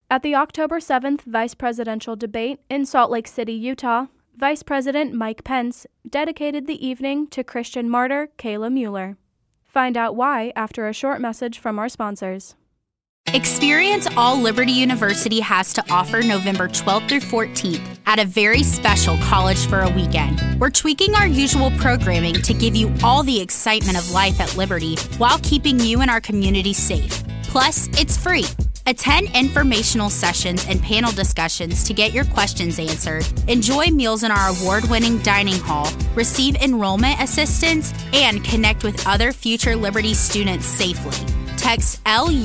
At the October 7th vice presidential debate in Salt Lake City, Utah, Vice President Mike Pence dedicated the evening to Christian martyr Kayla Mueller. Find out why after a short message from our sponsors. Experience all Liberty University has to offer November 12th through 14th at a very special College for a Weekend. We're tweaking our usual programming to give you all the excitement of life at Liberty while keeping you and our community safe. Plus, it's free. Attend informational sessions and panel discussions to get your questions answered. Enjoy meals in our award-winning dining hall, receive enrollment assistance, and connect with other future Liberty students safely. Text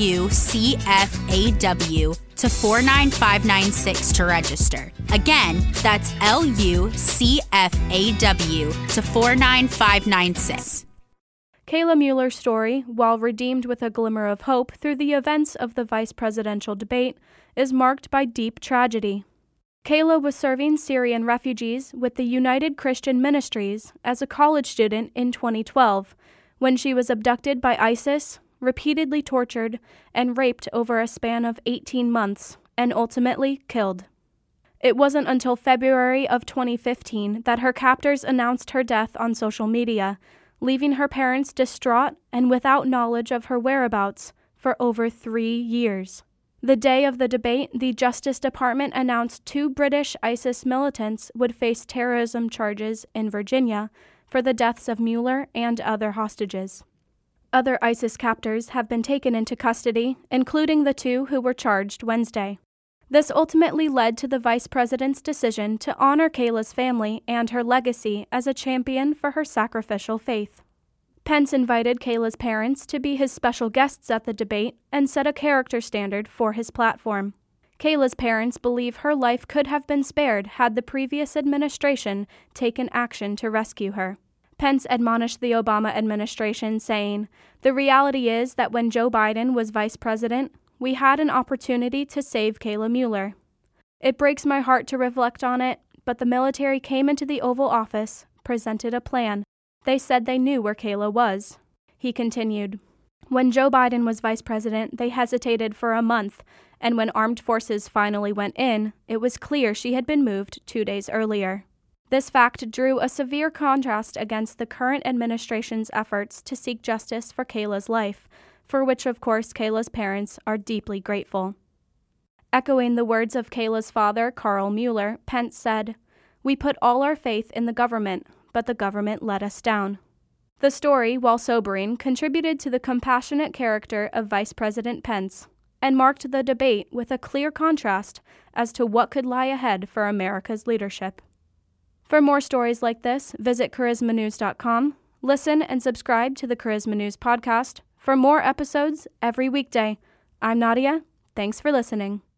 LUCFAW to 49596 to register. Again, that's LUCFAW to 49596. Kayla Mueller's story, while redeemed with a glimmer of hope through the events of the vice presidential debate, is marked by deep tragedy. Kayla was serving Syrian refugees with the United Christian Ministries as a college student in 2012 when she was abducted by ISIS, repeatedly tortured, and raped over a span of 18 months, and ultimately killed. It wasn't until February of 2015 that her captors announced her death on social media, leaving her parents distraught and without knowledge of her whereabouts for over 3 years. The day of the debate, the Justice Department announced 2 British ISIS militants would face terrorism charges in Virginia for the deaths of Mueller and other hostages. Other ISIS captors have been taken into custody, including the 2 who were charged Wednesday. This ultimately led to the vice president's decision to honor Kayla's family and her legacy as a champion for her sacrificial faith. Pence invited Kayla's parents to be his special guests at the debate and set a character standard for his platform. Kayla's parents believe her life could have been spared had the previous administration taken action to rescue her. Pence admonished the Obama administration, saying, "The reality is that when Joe Biden was vice president, we had an opportunity to save Kayla Mueller. It breaks my heart to reflect on it, but the military came into the Oval Office, presented a plan. They said they knew where Kayla was." He continued, "When Joe Biden was vice president, they hesitated for a month, and when armed forces finally went in, it was clear she had been moved 2 days earlier." This fact drew a severe contrast against the current administration's efforts to seek justice for Kayla's life, for which, of course, Kayla's parents are deeply grateful. Echoing the words of Kayla's father, Carl Mueller, Pence said, "We put all our faith in the government, but the government let us down." The story, while sobering, contributed to the compassionate character of Vice President Pence and marked the debate with a clear contrast as to what could lie ahead for America's leadership. For more stories like this, visit charismanews.com, listen and subscribe to the Charisma News podcast for more episodes every weekday. I'm Nadia. Thanks for listening.